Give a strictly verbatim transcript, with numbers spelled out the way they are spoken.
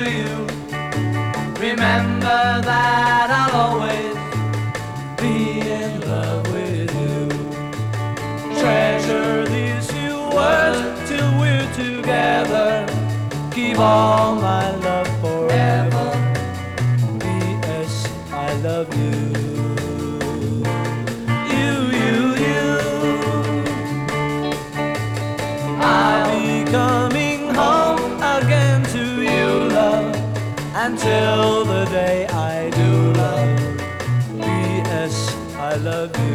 you. Remember that I'll always be in love with you. Treasure these few words till we're together. Keep all my love forever. P S I love you. You, you, you. I'll be coming home again to you, love, until the day I do, love. P S I love you.